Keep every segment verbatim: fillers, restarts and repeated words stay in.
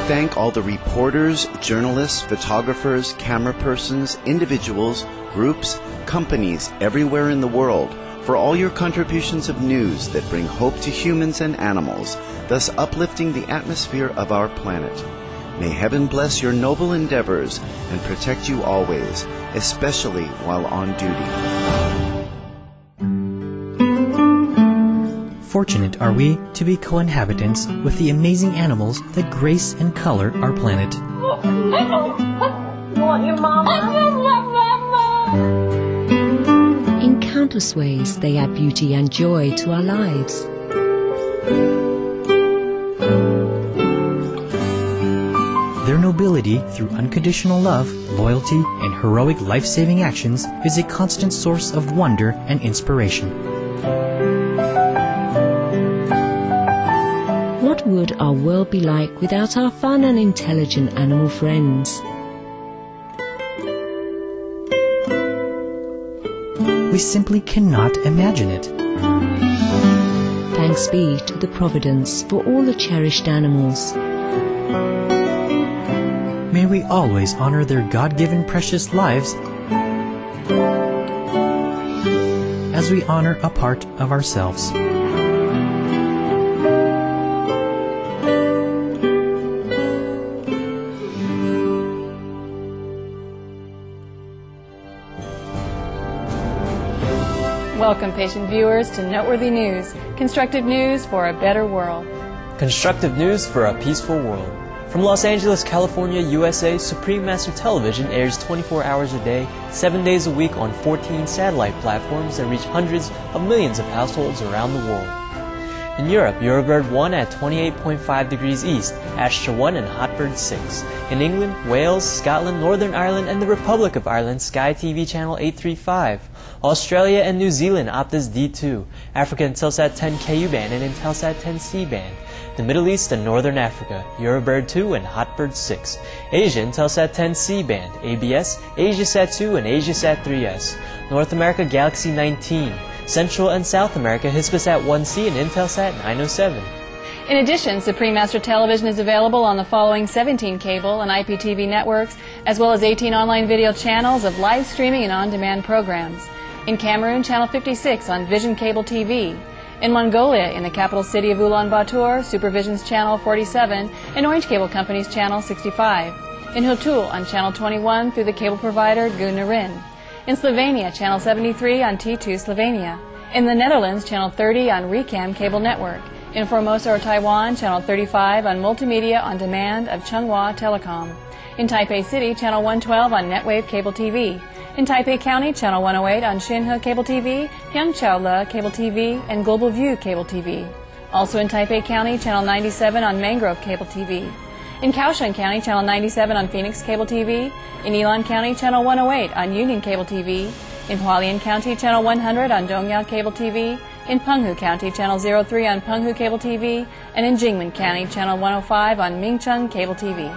thank all the reporters, journalists, photographers, camera persons, individuals, groups, companies everywhere in the world for all your contributions of news that bring hope to humans and animals, thus uplifting the atmosphere of our planet. May heaven bless your noble endeavors and protect you always, especially while on duty. Fortunate are we to be co-inhabitants with the amazing animals that grace and color our planet. Want your mama? In countless ways, they add beauty and joy to our lives. Their nobility through unconditional love, loyalty, and heroic life-saving actions is a constant source of wonder and inspiration. What would our world be like without our fun and intelligent animal friends? We simply cannot imagine it. Thanks be to the Providence for all the cherished animals. May we always honor their God-given precious lives as we honor a part of ourselves. Welcome, patient viewers, to Noteworthy News, constructive news for a better world. Constructive news for a peaceful world. From Los Angeles, California, U S A, Supreme Master Television airs twenty-four hours a day, seven days a week on fourteen satellite platforms that reach hundreds of millions of households around the world. In Europe, Eurobird one at twenty-eight point five degrees east, Astra one and Hotbird six. In England, Wales, Scotland, Northern Ireland, and the Republic of Ireland, Sky T V channel eight thirty-five. Australia and New Zealand, Optus D two. Africa, Intelsat ten K U band and Intelsat ten C band. The Middle East and Northern Africa, Eurobird two and Hotbird six. Asia, Intelsat ten C band, A B S, AsiaSat two and AsiaSat three S. North America, Galaxy nineteen. Central and South America, Hispasat one C and Intelsat nine oh seven. In addition, Supreme Master Television is available on the following seventeen cable and I P T V networks, as well as eighteen online video channels of live streaming and on-demand programs. In Cameroon, Channel fifty-six on Vision Cable T V. In Mongolia, in the capital city of Ulaanbaatar, Supervision's Channel forty-seven and Orange Cable Company's Channel sixty-five. In Hutul on Channel twenty-one through the cable provider Gunarin. In Slovenia, Channel seventy-three on T two Slovenia. In the Netherlands, Channel thirty on Recam Cable Network. In Formosa or Taiwan, Channel thirty-five on Multimedia on Demand of Chunghwa Telecom. In Taipei City, Channel one twelve on Netwave Cable T V. In Taipei County, Channel one oh eight on Xinhe Cable T V, Yangqiaole Cable T V, and Global View Cable T V. Also in Taipei County, Channel ninety-seven on Mangrove Cable T V. In Kaohsiung County, Channel ninety-seven on Phoenix Cable T V. In Yilan County, Channel one oh eight on Union Cable T V. In Hualien County, Channel one hundred on Dongyao Cable T V. In Penghu County, Channel oh three on Penghu Cable T V. And in Jingmen County, Channel one oh five on Mingcheng Cable T V.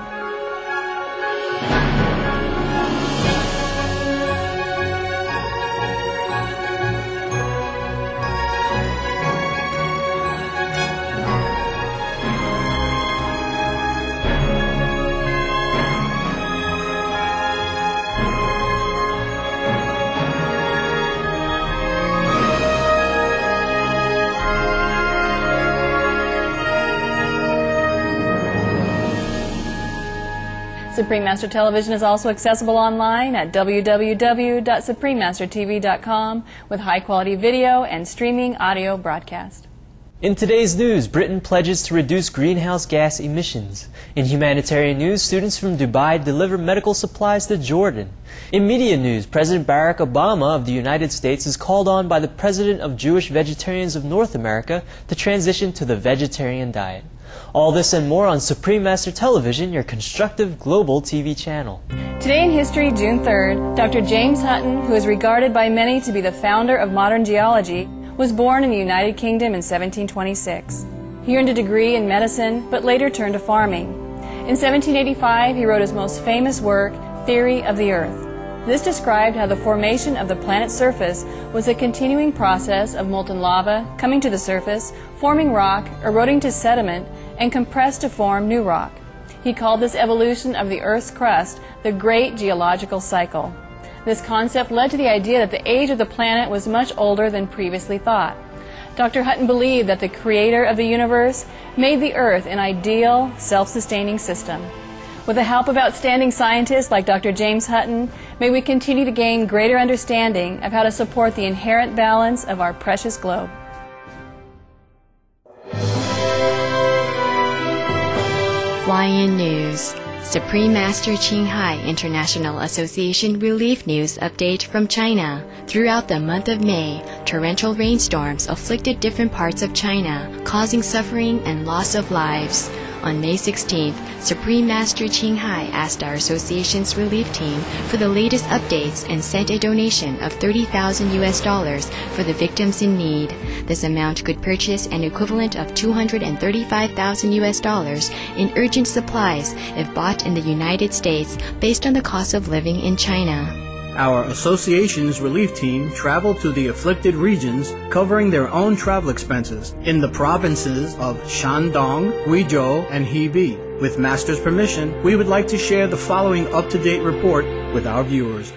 Supreme Master Television is also accessible online at w w w dot supreme master t v dot com with high-quality video and streaming audio broadcast. In today's news, Britain pledges to reduce greenhouse gas emissions. In humanitarian news, students from Dubai deliver medical supplies to Jordan. In media news, President Barack Obama of the United States is called on by the President of Jewish Vegetarians of North America to transition to the vegetarian diet. All this and more on Supreme Master Television, your constructive global T V channel. Today in history, June third, Doctor James Hutton, who is regarded by many to be the founder of modern geology, was born in the United Kingdom in seventeen twenty-six. He earned a degree in medicine, but later turned to farming. In seventeen eighty-five, he wrote his most famous work, Theory of the Earth. This described how the formation of the planet's surface was a continuing process of molten lava coming to the surface, forming rock, eroding to sediment, and compressed to form new rock. He called this evolution of the Earth's crust the Great Geological Cycle. This concept led to the idea that the age of the planet was much older than previously thought. Doctor Hutton believed that the creator of the universe made the Earth an ideal, self-sustaining system. With the help of outstanding scientists like Doctor James Hutton, may we continue to gain greater understanding of how to support the inherent balance of our precious globe. Fly-in News. Supreme Master Ching Hai International Association Relief News update from China. Throughout the month of May, torrential rainstorms afflicted different parts of China, causing suffering and loss of lives. On May sixteenth, Supreme Master Ching Hai asked our association's relief team for the latest updates and sent a donation of thirty thousand U S dollars for the victims in need. This amount could purchase an equivalent of two hundred thirty-five thousand U S dollars in urgent supplies if bought in the United States based on the cost of living in China. Our association's relief team traveled to the afflicted regions, covering their own travel expenses in the provinces of Shandong, Guizhou, and Hebei. With Master's permission, we would like to share the following up-to-date report with our viewers.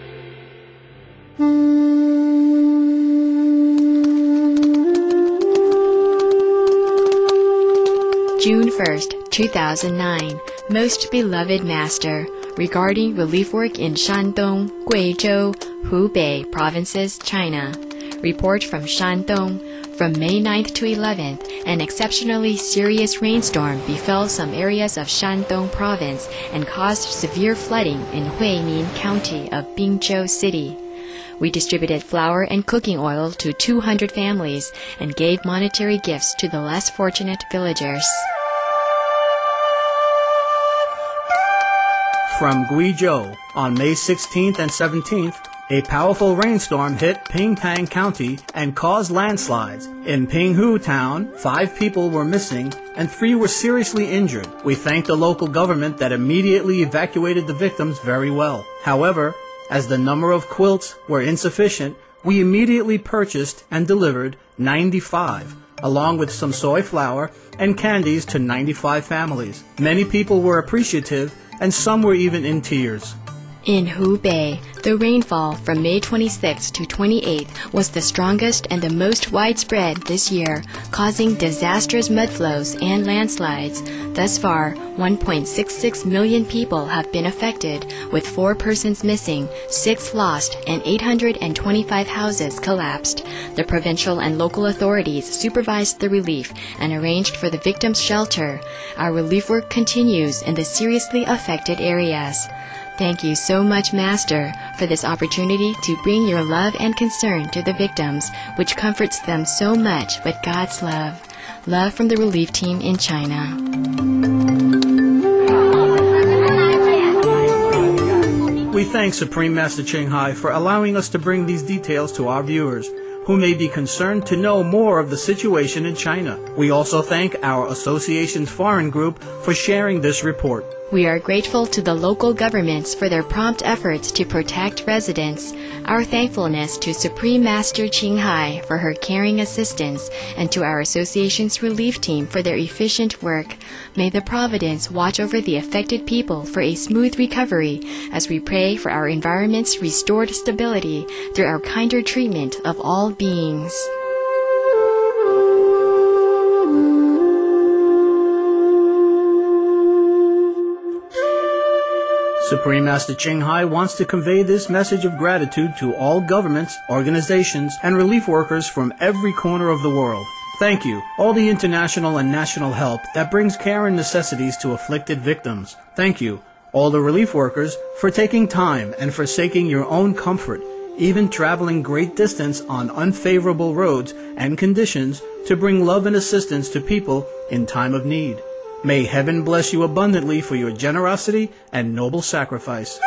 June first, two thousand nine. Most Beloved Master, regarding relief work in Shandong, Guizhou, Hubei provinces, China. Report from Shandong. From May ninth to eleventh, an exceptionally serious rainstorm befell some areas of Shandong province and caused severe flooding in Huimin County of Bingzhou City. We distributed flour and cooking oil to two hundred families and gave monetary gifts to the less fortunate villagers. From Guizhou, on May sixteenth and seventeenth, a powerful rainstorm hit Pingtang County and caused landslides. In Pinghu Town, five people were missing and three were seriously injured. We thank the local government that immediately evacuated the victims very well. However, as the number of quilts were insufficient, we immediately purchased and delivered ninety-five, along with some soy flour and candies to ninety-five families. Many people were appreciative and some were even in tears. In Hubei, the rainfall from May twenty-sixth to twenty-eighth was the strongest and the most widespread this year, causing disastrous mudflows and landslides. Thus far, one point six six million people have been affected, with four persons missing, six lost, and eight hundred twenty-five houses collapsed. The provincial and local authorities supervised the relief and arranged for the victims' shelter. Our relief work continues in the seriously affected areas. Thank you so much, Master, for this opportunity to bring your love and concern to the victims, which comforts them so much with God's love. Love from the relief team in China. We thank Supreme Master Ching Hai for allowing us to bring these details to our viewers, who may be concerned to know more of the situation in China. We also thank our association's foreign group for sharing this report. We are grateful to the local governments for their prompt efforts to protect residents. Our thankfulness to Supreme Master Ching Hai for her caring assistance, and to our association's relief team for their efficient work. May the Providence watch over the affected people for a smooth recovery, as we pray for our environment's restored stability through our kinder treatment of all beings. Supreme Master Ching Hai wants to convey this message of gratitude to all governments, organizations, and relief workers from every corner of the world. Thank you, all the international and national help that brings care and necessities to afflicted victims. Thank you, all the relief workers, for taking time and forsaking your own comfort, even traveling great distance on unfavorable roads and conditions to bring love and assistance to people in time of need. May heaven bless you abundantly for your generosity and noble sacrifice.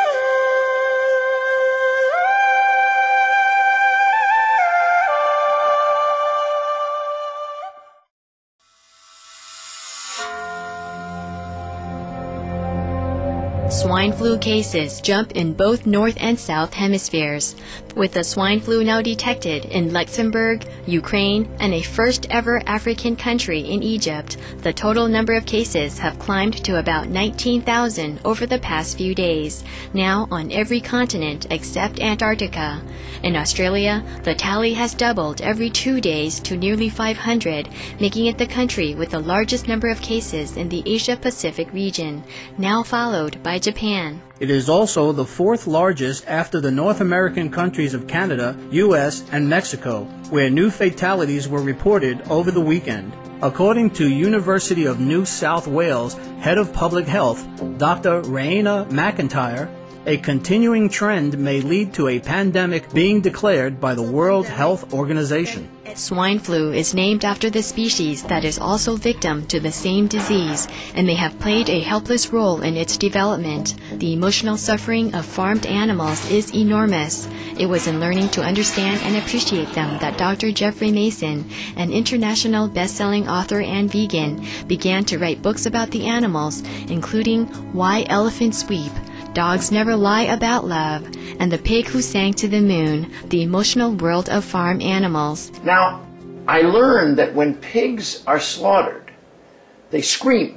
Swine flu cases jump in both North and South hemispheres. With the swine flu now detected in Luxembourg, Ukraine, and a first-ever African country in Egypt, the total number of cases have climbed to about nineteen thousand over the past few days, now on every continent except Antarctica. In Australia, the tally has doubled every two days to nearly five hundred, making it the country with the largest number of cases in the Asia-Pacific region, now followed by Japan. It is also the fourth largest after the North American countries of Canada, U S, and Mexico, where new fatalities were reported over the weekend. According to University of New South Wales Head of Public Health, Doctor Raina McIntyre, a continuing trend may lead to a pandemic being declared by the World Health Organization. Swine flu is named after the species that is also victim to the same disease, and may have played a helpless role in its development. The emotional suffering of farmed animals is enormous. It was in learning to understand and appreciate them that Doctor Jeffrey Mason, an international best-selling author and vegan, began to write books about the animals, including Why Elephants Weep, Dogs Never Lie About Love, and The Pig Who Sang to the Moon, The Emotional World of Farm Animals. Now, I learned that when pigs are slaughtered, they scream.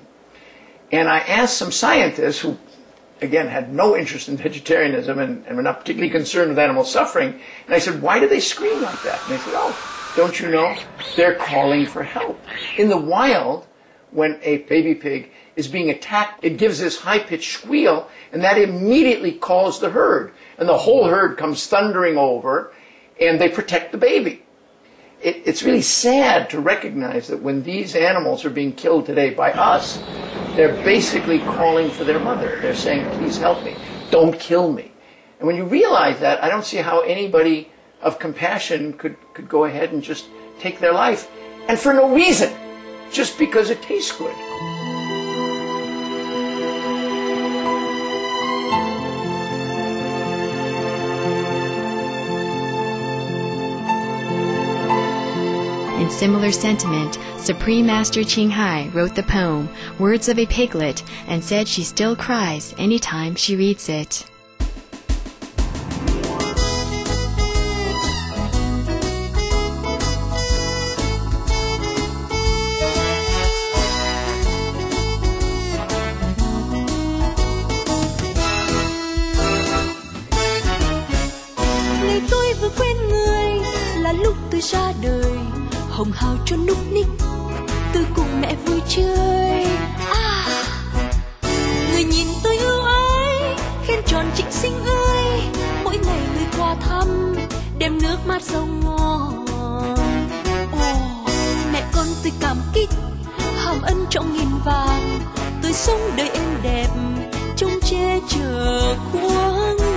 And I asked some scientists who, again, had no interest in vegetarianism and, and were not particularly concerned with animal suffering, and I said, why do they scream like that? And they said, oh, don't you know? They're calling for help. In the wild, when a baby pig is being attacked, it gives this high-pitched squeal, and that immediately calls the herd. And the whole herd comes thundering over, and they protect the baby. It, it's really sad to recognize that when these animals are being killed today by us, they're basically calling for their mother. They're saying, please help me. Don't kill me. And when you realize that, I don't see how anybody of compassion could, could go ahead and just take their life, and for no reason, just because it tastes good. In similar sentiment, Supreme Master Ching Hai wrote the poem Words of a Piglet and said she still cries anytime she reads it. Ngày tôi vừa quen người là lúc tôi ra đời, hồng hào cho núc ních, tôi cùng mẹ vui chơi. À, người nhìn tôi ưu ái, khen tròn trịnh sinh ơi. Mỗi ngày người qua thăm, đem nước mát sông ngon. Ồ, mẹ con tôi cảm kích, hàm ân trọng nghìn vàng. Tôi sống đời êm đẹp, trông che chở của người.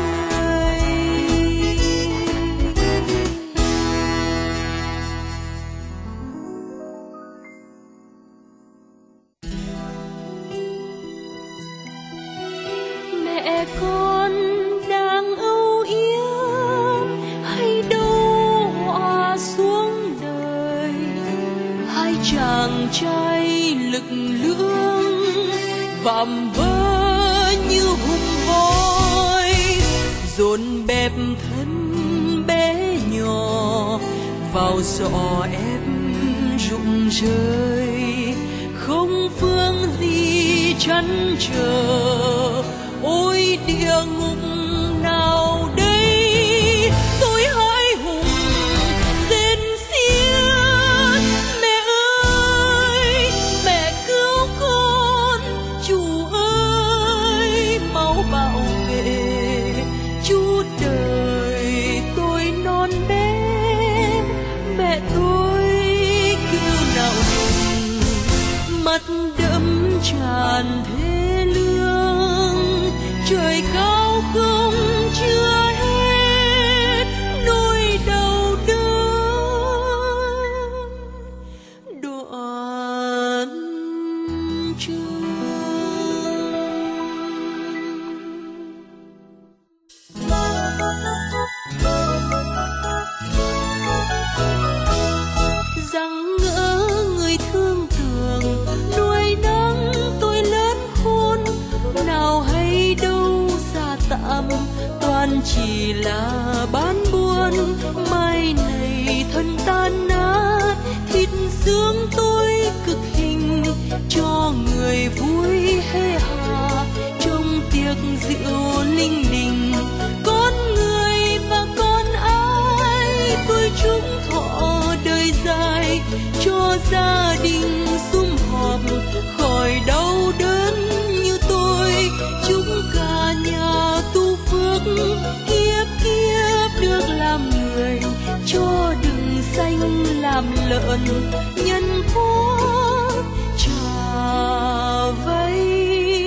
Mẹ con đang âu yếm hay đâu hòa xuống đời, hai chàng trai lực lưỡng vạm vỡ như hùng voi, dồn bẹp thân bé nhỏ vào giỏ ép rụng rơi, không phương gì chăn trở. Ôi địa ngục nào đây, tôi hãi hùng rên xiết. Mẹ ơi, mẹ cứu con, chủ ơi máu bảo vệ. Chú đời tôi non bé, mẹ tôi kêu nào đừng, mắt đẫm tràn thế lương. Trời cao không chưa hết nỗi đau đớn đoạn trường. Rằng ngỡ người thương tưởng nuôi nấng tôi lớn khôn, nào hay đâu xa tạm toàn chỉ là bán buôn. con, mai này thân tan nát, thịt xương tôi cực hình cho người vui hê hà trong tiệc rượu linh đình. Con người và con ai tôi chúc thọ đời dài, cho gia đình sum họp khỏi đau đớn như tôi. Chúc cả nhà tu phước kiếp kiếp được làm người, cho đừng sanh làm lợn nhân quốc trả vây.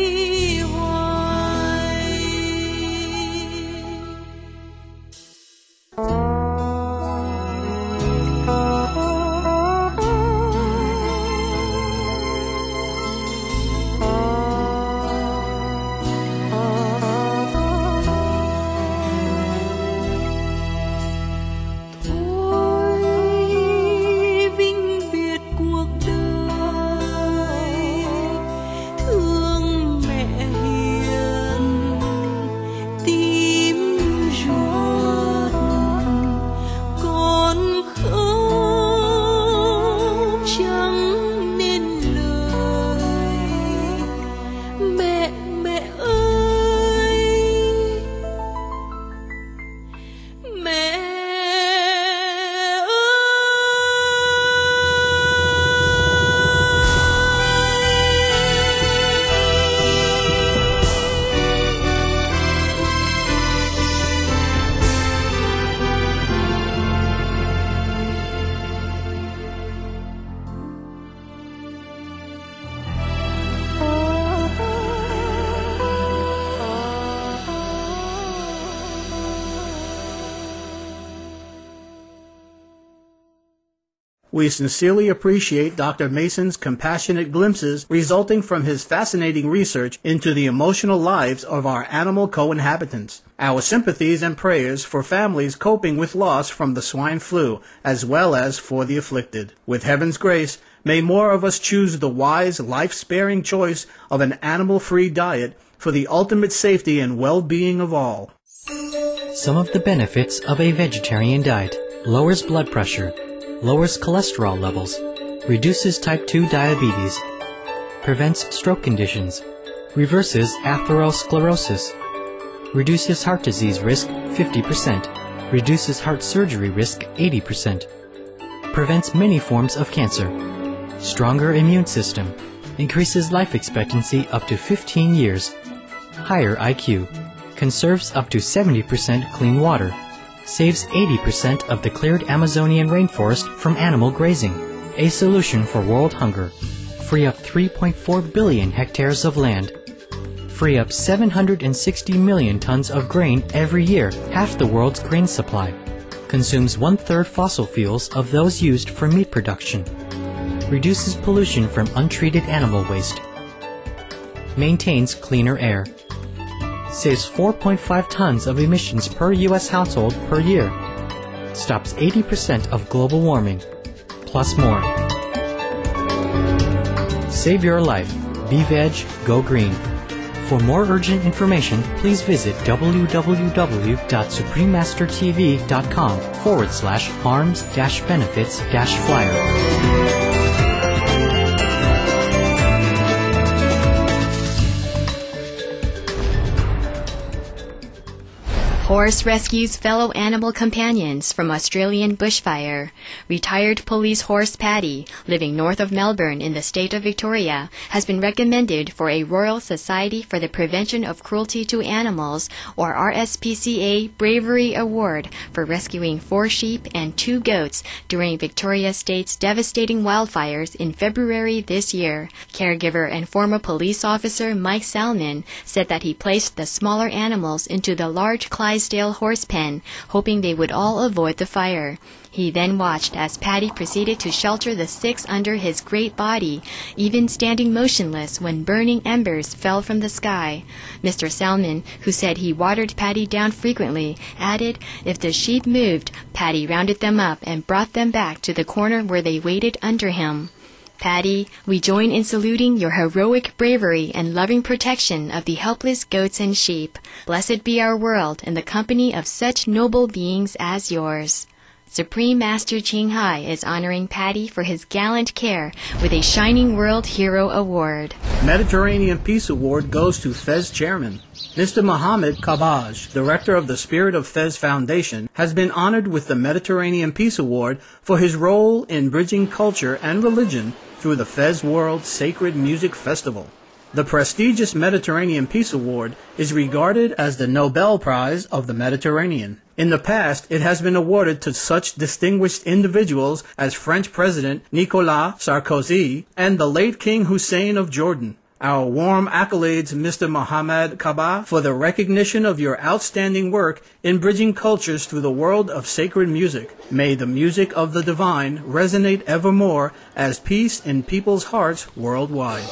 We sincerely appreciate Doctor Mason's compassionate glimpses resulting from his fascinating research into the emotional lives of our animal co-inhabitants. Our sympathies and prayers for families coping with loss from the swine flu, as well as for the afflicted. With heaven's grace, may more of us choose the wise, life-sparing choice of an animal-free diet for the ultimate safety and well-being of all. Some of the benefits of a vegetarian diet: lowers blood pressure, lowers cholesterol levels, reduces type two diabetes, prevents stroke conditions, reverses atherosclerosis, reduces heart disease risk fifty percent, reduces heart surgery risk eighty percent, prevents many forms of cancer, stronger immune system, increases life expectancy up to fifteen years, higher I Q, conserves up to seventy percent clean water, saves eighty percent of the cleared Amazonian rainforest from animal grazing, a solution for world hunger, free up three point four billion hectares of land, free up seven hundred sixty million tons of grain every year, half the world's grain supply, consumes one-third fossil fuels of those used for meat production, reduces pollution from untreated animal waste, maintains cleaner air, saves four point five tons of emissions per U S household per year, stops eighty percent of global warming, plus more. Save your life. Be veg, go green. For more urgent information, please visit www.suprememastertv.com forward slash harms dash benefits dash flyer. Horse rescues fellow animal companions from Australian bushfire. Retired police horse Paddy, living north of Melbourne in the state of Victoria, has been recommended for a Royal Society for the Prevention of Cruelty to Animals, or R S P C A, Bravery Award for rescuing four sheep and two goats during Victoria State's devastating wildfires in February this year. Caregiver and former police officer Mike Salmon said that he placed the smaller animals into the large Clydesdale horse pen, hoping they would all avoid the fire. He then watched as Paddy proceeded to shelter the six under his great body, even standing motionless when burning embers fell from the sky. Mister Salmon, who said he watered Paddy down frequently, added if the sheep moved, Paddy rounded them up and brought them back to the corner where they waited under him. Patty, we join in saluting your heroic bravery and loving protection of the helpless goats and sheep. Blessed be our world in the company of such noble beings as yours. Supreme Master Ching Hai is honoring Patty for his gallant care with a Shining World Hero Award. Mediterranean Peace Award goes to Fez Chairman. Mister Mohammed Kabaj, director of the Spirit of Fez Foundation, has been honored with the Mediterranean Peace Award for his role in bridging culture and religion through the Fez World Sacred Music Festival. The prestigious Mediterranean Peace Award is regarded as the Nobel Prize of the Mediterranean. In the past, it has been awarded to such distinguished individuals as French President Nicolas Sarkozy and the late King Hussein of Jordan. Our warm accolades, Mister Mohammed Kaba, for the recognition of your outstanding work in bridging cultures through the world of sacred music. May the music of the divine resonate evermore as peace in people's hearts worldwide.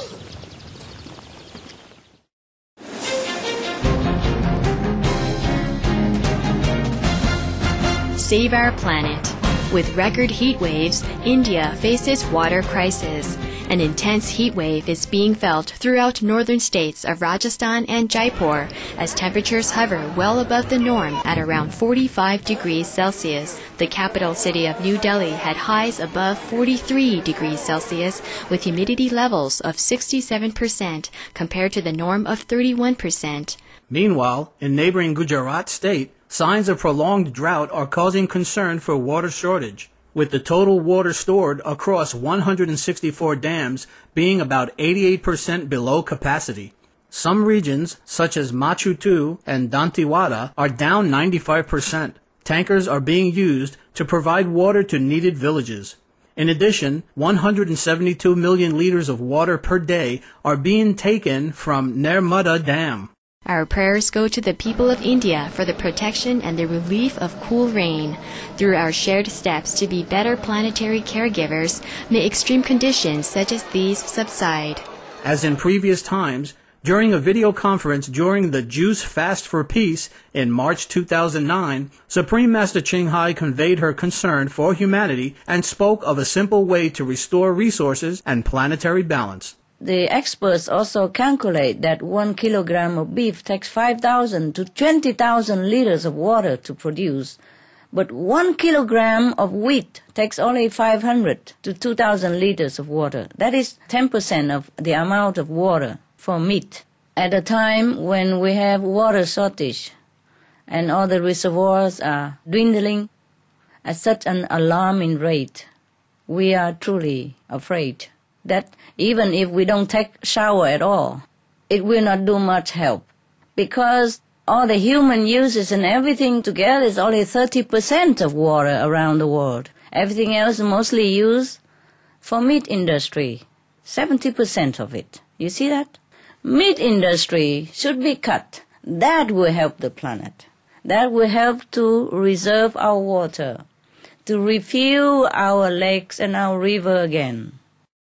Save our planet. With record heat waves, India faces water crisis. An intense heat wave is being felt throughout northern states of Rajasthan and Jaipur as temperatures hover well above the norm at around forty-five degrees Celsius. The capital city of New Delhi had highs above forty-three degrees Celsius with humidity levels of sixty-seven percent compared to the norm of thirty-one percent. Meanwhile, in neighboring Gujarat state, signs of prolonged drought are causing concern for water shortage, with the total water stored across one hundred sixty-four dams being about eighty-eight percent below capacity. Some regions, such as Machutu and Dantewada, are down ninety-five percent. Tankers are being used to provide water to needed villages. In addition, one hundred seventy-two million liters of water per day are being taken from Narmada Dam. Our prayers go to the people of India for the protection and the relief of cool rain. Through our shared steps to be better planetary caregivers, may extreme conditions such as these subside. As in previous times, during a video conference during the Juice Fast for Peace in March two thousand nine, Supreme Master Ching Hai conveyed her concern for humanity and spoke of a simple way to restore resources and planetary balance. The experts also calculate that one kilogram of beef takes five thousand to twenty thousand liters of water to produce, but one kilogram of wheat takes only five hundred to two thousand liters of water. That is ten percent of the amount of water for meat. At a time when we have water shortage and all the reservoirs are dwindling at such an alarming rate, we are truly afraid that even if we don't take shower at all, it will not do much help, because all the human uses and everything together is only thirty percent of water around the world. Everything else is mostly used for meat industry, seventy percent of it. You see that? Meat industry should be cut. That will help the planet. That will help to reserve our water, to refuel our lakes and our river again.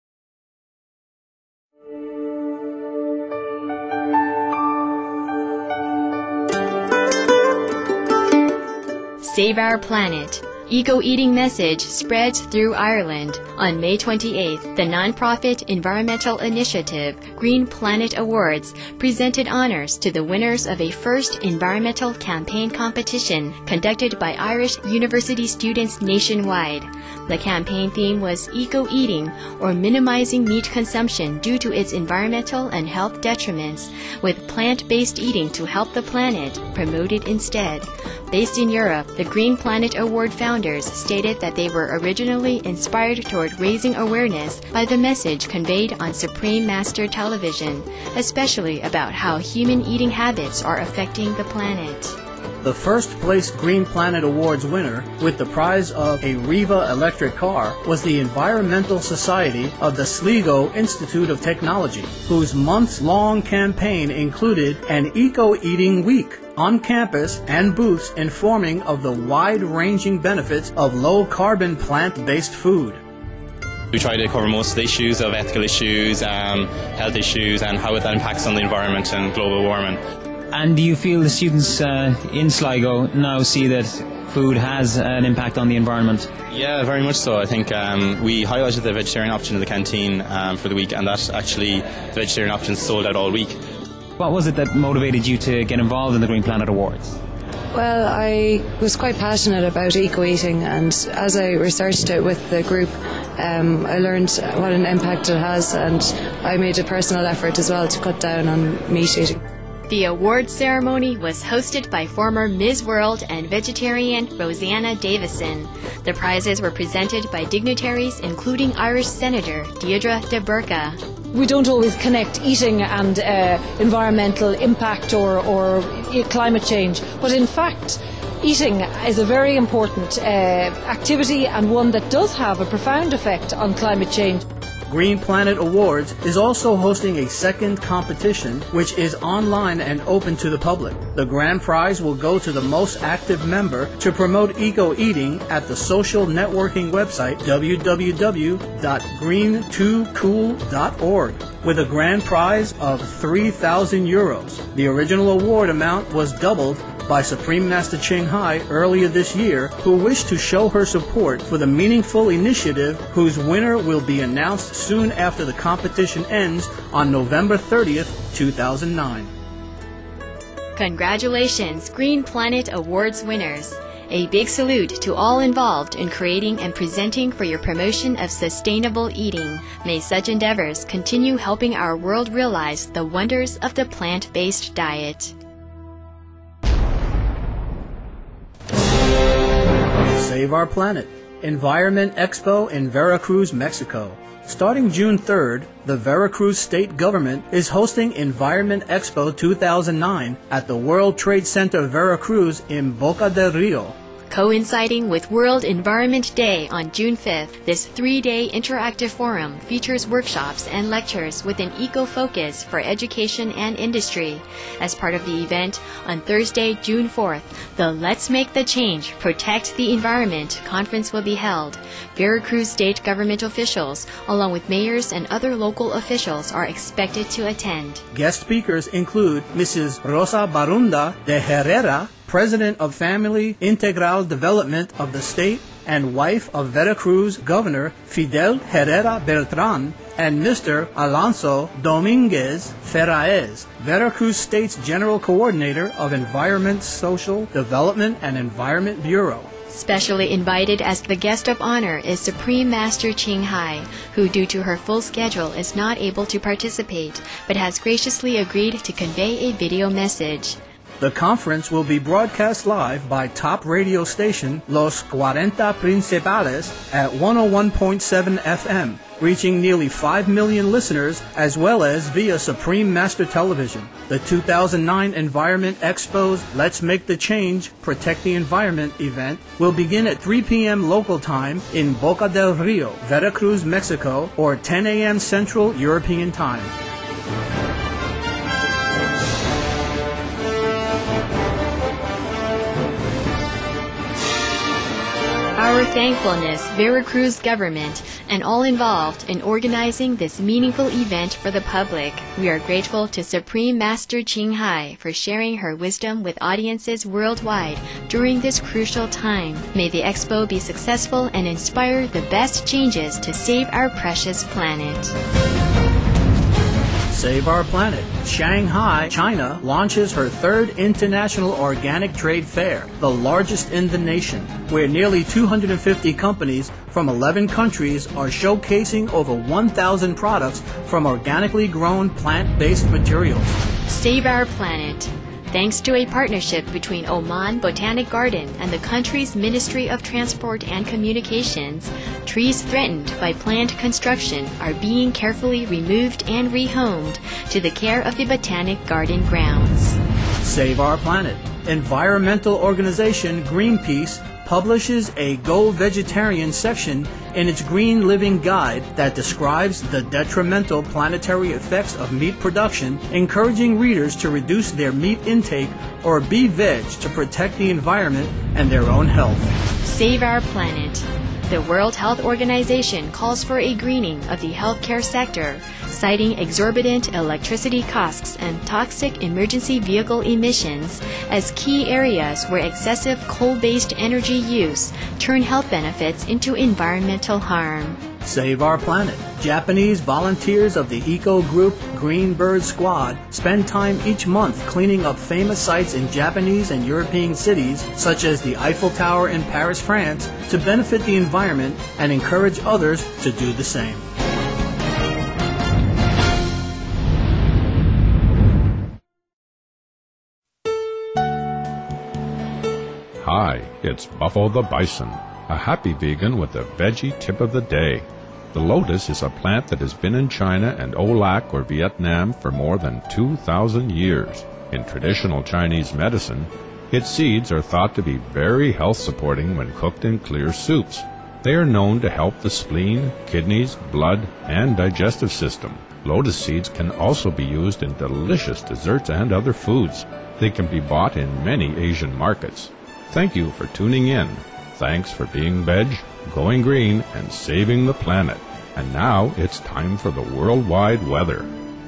Save our planet. Eco-eating message spreads through Ireland. On May twenty-eighth, the non-profit environmental initiative Green Planet Awards presented honors to the winners of a first environmental campaign competition conducted by Irish university students nationwide. The campaign theme was eco-eating, or minimizing meat consumption due to its environmental and health detriments, with plant-based eating to help the planet promoted instead. Based in Europe, the Green Planet Award founders stated that they were originally inspired toward raising awareness by the message conveyed on Supreme Master Television, especially about how human eating habits are affecting the planet. The first place Green Planet Awards winner, with the prize of a Riva electric car, was the Environmental Society of the Sligo Institute of Technology, whose months-long campaign included an Eco-Eating Week on campus and booths informing of the wide-ranging benefits of low-carbon plant-based food. We try to cover most of the issues of ethical issues, um, health issues, and how that impacts on the environment and global warming. And do you feel the students uh, in Sligo now see that food has an impact on the environment? Yeah, very much so. I think um, we highlighted the vegetarian option in the canteen um, for the week, and that actually, the vegetarian option sold out all week. What was it that motivated you to get involved in the Green Planet Awards? Well, I was quite passionate about eco-eating, and as I researched it with the group, um, I learned what an impact it has, and I made a personal effort as well to cut down on meat eating. The award ceremony was hosted by former Miz World and vegetarian Rosanna Davison. The prizes were presented by dignitaries including Irish Senator Deirdre de Burca. We don't always connect eating and uh, environmental impact or, or climate change, but in fact eating is a very important uh, activity and one that does have a profound effect on climate change. Green Planet Awards is also hosting a second competition, which is online and open to the public. The grand prize will go to the most active member to promote eco-eating at the social networking website w w w dot green two cool dot org, with a grand prize of three thousand euros. The original award amount was doubled by Supreme Master Ching Hai earlier this year, who wished to show her support for the meaningful initiative whose winner will be announced soon after the competition ends on November thirtieth, two thousand nine. Congratulations, Green Planet Awards winners. A big salute to all involved in creating and presenting for your promotion of sustainable eating. May such endeavors continue helping our world realize the wonders of the plant-based diet. Save Our Planet. Environment Expo in Veracruz, Mexico. Starting June third, the Veracruz state government is hosting Environment Expo two thousand nine at the World Trade Center Veracruz in Boca del Rio. Coinciding with World Environment Day on June fifth, this three-day interactive forum features workshops and lectures with an eco-focus for education and industry. As part of the event, on Thursday, June fourth, the Let's Make the Change, Protect the Environment conference will be held. Veracruz state government officials, along with mayors and other local officials, are expected to attend. Guest speakers include Missus Rosa Barunda de Herrera, President of Family Integral Development of the state and wife of Veracruz Governor Fidel Herrera Beltran, and Mister Alonso Dominguez Ferraez, Veracruz State's General Coordinator of Environment, Social Development and Environment Bureau. Specially invited as the guest of honor is Supreme Master Ching Hai, who due to her full schedule is not able to participate, but has graciously agreed to convey a video message. The conference will be broadcast live by top radio station Los cuarenta Principales at one oh one point seven F M, reaching nearly five million listeners, as well as via Supreme Master Television. The two thousand nine Environment Expo's Let's Make the Change, Protect the Environment event will begin at three p m local time in Boca del Rio, Veracruz, Mexico, or ten a m Central European Time. Our thankfulness, Veracruz government, and all involved in organizing this meaningful event for the public. We are grateful to Supreme Master Ching Hai for sharing her wisdom with audiences worldwide during this crucial time. May the expo be successful and inspire the best changes to save our precious planet. Save Our Planet. Shanghai, China launches her third International Organic Trade Fair, the largest in the nation, where nearly two hundred fifty companies from eleven countries are showcasing over one thousand products from organically grown plant-based materials. Save Our Planet. Thanks to a partnership between Oman Botanic Garden and the country's Ministry of Transport and Communications, trees threatened by planned construction are being carefully removed and rehomed to the care of the Botanic Garden grounds. Save Our Planet. Environmental organization Greenpeace publishes a Go Vegetarian section in its Green Living Guide that describes the detrimental planetary effects of meat production, encouraging readers to reduce their meat intake or be veg to protect the environment and their own health. Save Our Planet. The World Health Organization calls for a greening of the healthcare sector, citing exorbitant electricity costs and toxic emergency vehicle emissions as key areas where excessive coal-based energy use turn health benefits into environmental harm. Save our planet. Japanese volunteers of the eco group Green Bird Squad spend time each month cleaning up famous sites in Japanese and European cities, such as the Eiffel Tower in Paris, France, to benefit the environment and encourage others to do the same. Hi, it's Buffalo the Bison, a happy vegan with a veggie tip of the day. The lotus is a plant that has been in China and Olac or Vietnam for more than two thousand years. In traditional Chinese medicine, its seeds are thought to be very health-supporting when cooked in clear soups. They are known to help the spleen, kidneys, blood, and digestive system. Lotus seeds can also be used in delicious desserts and other foods. They can be bought in many Asian markets. Thank you for tuning in. Thanks for being veg, going green, and saving the planet. And now it's time for the worldwide weather.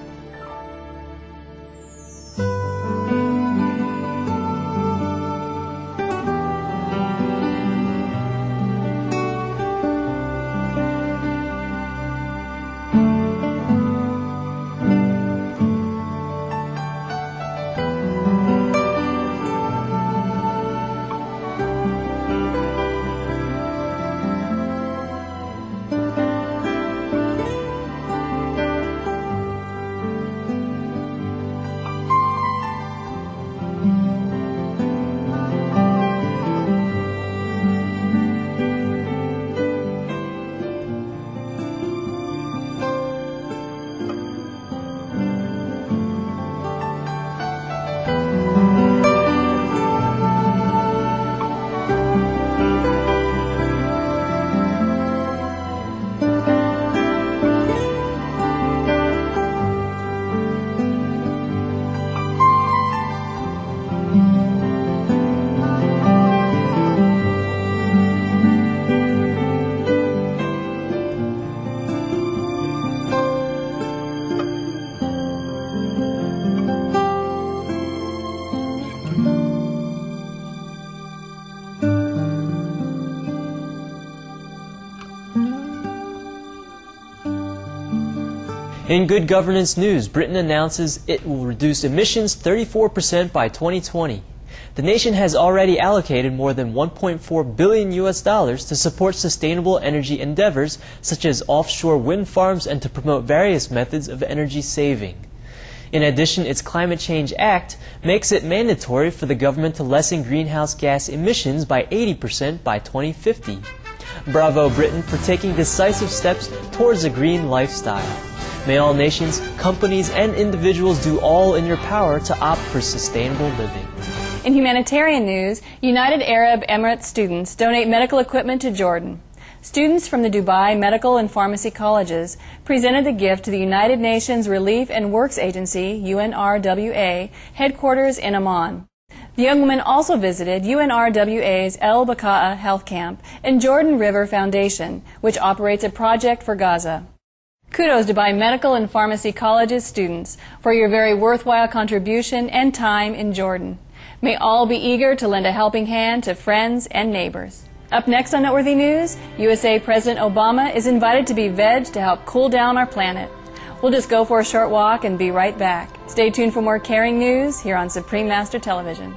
In good governance news, Britain announces it will reduce emissions thirty-four percent by twenty twenty. The nation has already allocated more than one point four billion U S dollars to support sustainable energy endeavors such as offshore wind farms and to promote various methods of energy saving. In addition, its Climate Change Act makes it mandatory for the government to lessen greenhouse gas emissions by eighty percent by twenty fifty. Bravo, Britain, for taking decisive steps towards a green lifestyle. May all nations, companies, and individuals do all in your power to opt for sustainable living. In humanitarian news, United Arab Emirates students donate medical equipment to Jordan. Students from the Dubai Medical and Pharmacy Colleges presented the gift to the United Nations Relief and Works Agency, U N R W A, headquarters in Amman. The young woman also visited U N R W A's El Baka'a Health Camp and Jordan River Foundation, which operates a project for Gaza. Kudos to Dubai Medical and Pharmacy College's students for your very worthwhile contribution and time in Jordan. May all be eager to lend a helping hand to friends and neighbors. Up next on Noteworthy News, U S A President Obama is invited to be veg to help cool down our planet. We'll just go for a short walk and be right back. Stay tuned for more caring news here on Supreme Master Television.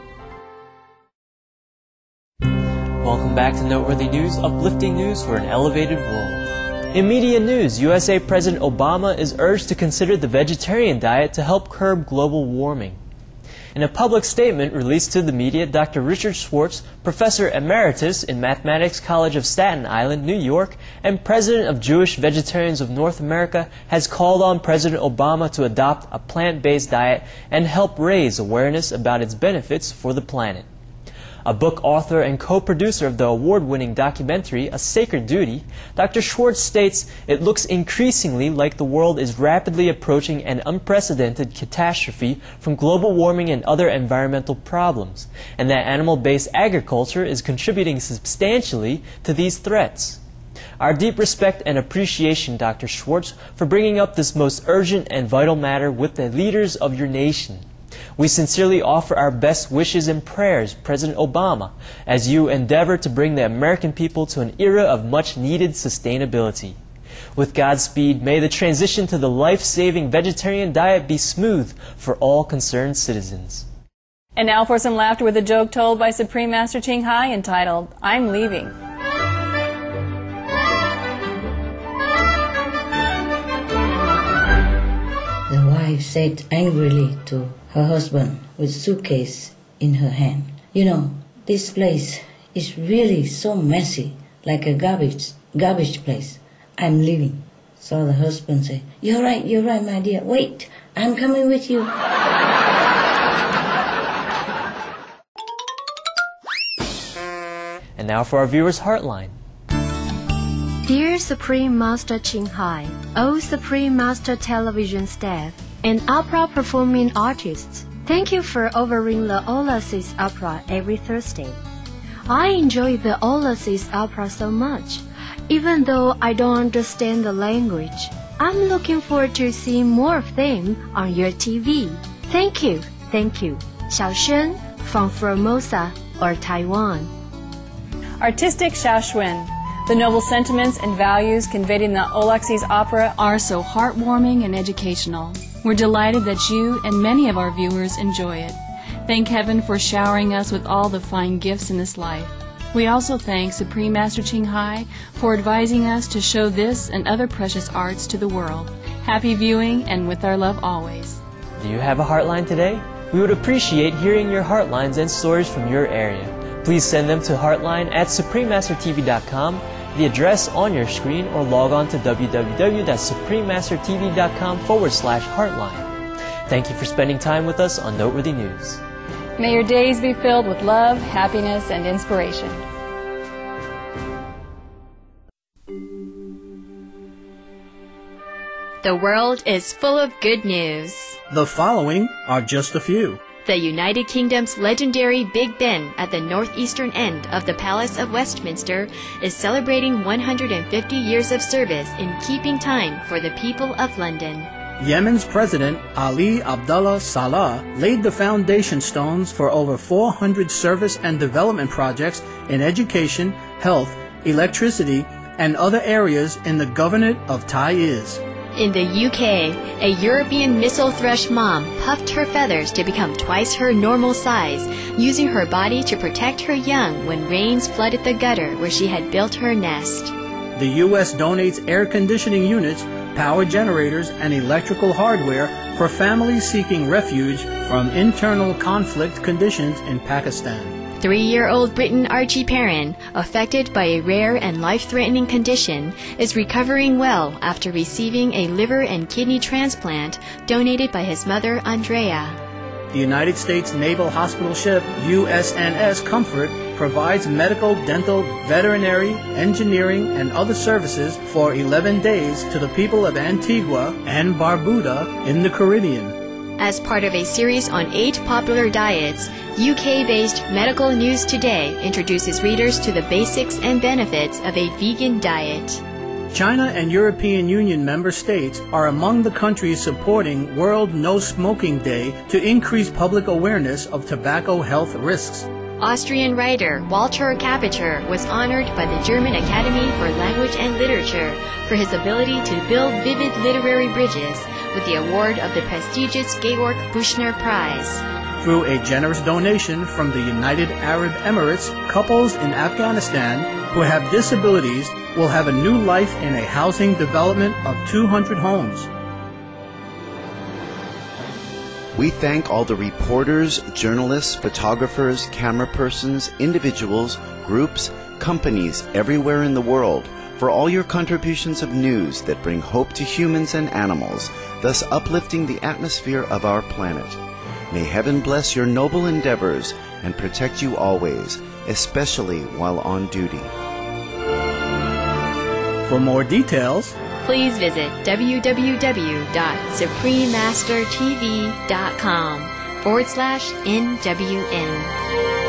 Welcome back to Noteworthy News, uplifting news for an elevated world. In media news, U S A President Obama is urged to consider the vegetarian diet to help curb global warming. In a public statement released to the media, Doctor Richard Schwartz, Professor Emeritus in Mathematics College of Staten Island, New York, and President of Jewish Vegetarians of North America, has called on President Obama to adopt a plant-based diet and help raise awareness about its benefits for the planet. A book author and co-producer of the award-winning documentary, A Sacred Duty, Doctor Schwartz states, "It looks increasingly like the world is rapidly approaching an unprecedented catastrophe from global warming and other environmental problems, and that animal-based agriculture is contributing substantially to these threats. Our deep respect and appreciation, Doctor Schwartz, for bringing up this most urgent and vital matter with the leaders of your nation. We sincerely offer our best wishes and prayers, President Obama, as you endeavor to bring the American people to an era of much-needed sustainability. With Godspeed, may the transition to the life-saving vegetarian diet be smooth for all concerned citizens. And now for some laughter with a joke told by Supreme Master Ching Hai entitled, I'm Leaving. The wife said angrily to her husband with suitcase in her hand, "You know, this place is really so messy, like a garbage garbage place. I'm leaving." So the husband said, "You're right, you're right, my dear. Wait, I'm coming with you." And now for our viewers' Heartline. Dear Supreme Master Ching Hai, O Supreme Master Television staff, and opera performing artists, thank you for offering the Ulysses Opera every Thursday. I enjoy the Ulysses Opera so much, even though I don't understand the language. I'm looking forward to seeing more of them on your T V. Thank you, thank you. Xiao Shen from Formosa or Taiwan. Artistic Xiao Xuan. The noble sentiments and values conveyed in the Ulysses Opera are so heartwarming and educational. We're delighted that you and many of our viewers enjoy it. Thank Heaven for showering us with all the fine gifts in this life. We also thank Supreme Master Ching Hai for advising us to show this and other precious arts to the world. Happy viewing, and with our love always. Do you have a Heartline today? We would appreciate hearing your Heartlines and stories from your area. Please send them to heartline at supreme master t v dot com, the address on your screen, or log on to w w w dot supreme master t v dot com forward slash heartline. Thank you for spending time with us on Noteworthy News. May your days be filled with love, happiness, and inspiration. The world is full of good news. The following are just a few. The United Kingdom's legendary Big Ben at the northeastern end of the Palace of Westminster is celebrating one hundred fifty years of service in keeping time for the people of London. Yemen's President Ali Abdullah Saleh laid the foundation stones for over four hundred service and development projects in education, health, electricity, and other areas in the Governorate of Taiz. In the U K, a European missile thrush mom puffed her feathers to become twice her normal size, using her body to protect her young when rains flooded the gutter where she had built her nest. The U S donates air conditioning units, power generators, and electrical hardware for families seeking refuge from internal conflict conditions in Pakistan. Three-year-old Briton Archie Perrin, affected by a rare and life-threatening condition, is recovering well after receiving a liver and kidney transplant donated by his mother, Andrea. The United States Naval Hospital ship U S N S Comfort provides medical, dental, veterinary, engineering, and other services for eleven days to the people of Antigua and Barbuda in the Caribbean. As part of a series on eight popular diets, U K-based Medical News Today introduces readers to the basics and benefits of a vegan diet. China and European Union member states are among the countries supporting World No Smoking Day to increase public awareness of tobacco health risks. Austrian writer Walter Kapiter was honored by the German Academy for Language and Literature for his ability to build vivid literary bridges with the award of the prestigious Georg Büchner Prize. Through a generous donation from the United Arab Emirates, couples in Afghanistan who have disabilities will have a new life in a housing development of two hundred homes. We thank all the reporters, journalists, photographers, camera persons, individuals, groups, companies everywhere in the world for all your contributions of news that bring hope to humans and animals, thus uplifting the atmosphere of our planet. May heaven bless your noble endeavors and protect you always, especially while on duty. For more details, please visit w w w dot supreme master t v dot com forward slash N W N.